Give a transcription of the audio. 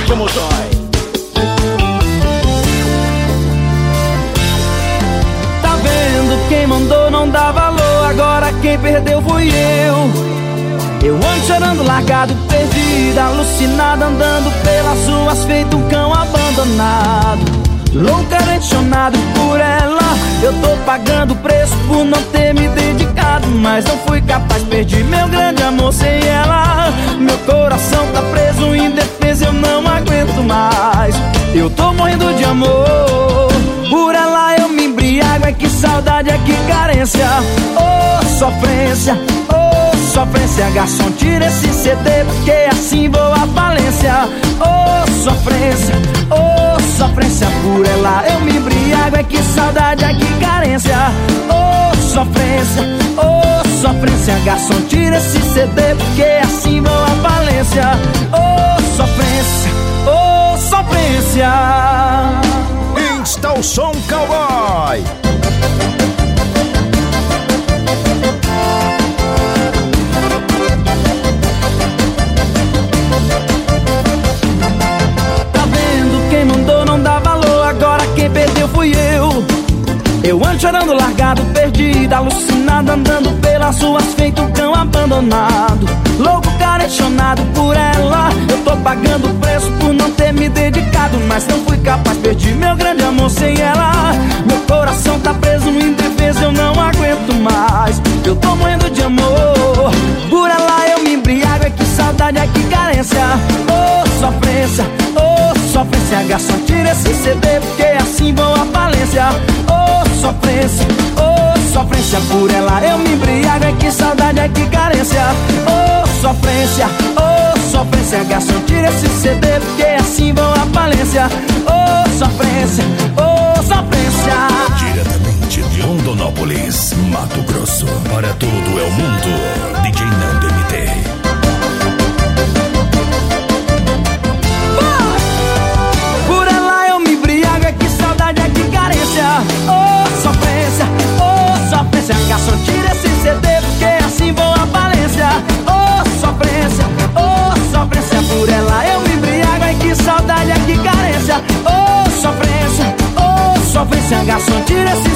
como dói. Tá vendo? Quem mandou não dá valor, agora quem perdeu fui eu. Eu ando chorando, largado, perdida, alucinada, andando pelas ruas feito um cão abandonado. Louco, apaixonado por ela, eu tô pagando o preço por não ter me dedicado. Mas não fui capaz, perdi meu grande amor sem ela. Meu coração tá preso, indefeso, eu não aguento mais. Eu tô morrendo de amor, por ela eu me embriago. É que saudade, é que carência. Oh, sofrência, oh, sofrência. Garçom, tira esse CD, porque assim vou à falência. Oh, sofrência, oh, sofrência. Por ela eu me embriago. É que saudade, é que carência. Oh, sofrência, oh, sofrência. Garçom, tira esse CD, porque assim vou à falência. Oh, sofrência, oh, sofrência. Insta o som, cowboy. Tá vendo? Quem mandou não dá valor, agora quem perdeu fui eu. Eu ando chorando, largado, perdida, alucinado, andando pelas ruas feito um cão abandonado. Louco, apaixonado por ela, eu tô pagando o preço por não ter me dedicado. Mas não fui capaz, perdi meu grande amor sem ela. Meu coração tá preso, indefeso, eu não aguento mais. Eu tô morrendo de amor, por ela eu me embriago. É que saudade, é que carência. Oh, sofrência, oh, sofrência. Garçom, tira esse CD, porque assim vou à falência. Oh, sofrência, oh, sofrência. Por ela eu me embriago. É que saudade, é que carência. Oh, sofrência, oh, sofrência. Garçom, tira esse CD, porque assim vou à falência. Oh, sofrência, oh, sofrência. Diretamente de Rondonópolis, Mato Grosso, para todo é o mundo, DJ Nando MT. Por ela eu me embriago. É que saudade, é que carência. Oh, sofrência, oh, sofrência. Garçom, tira esse CD, porque assim vou à falência. Oh, sofrência, oh, sofrência. Por ela eu me embriago. É que saudade, é que carência. Oh, sofrência, oh, sofrência. Garçom, tira esse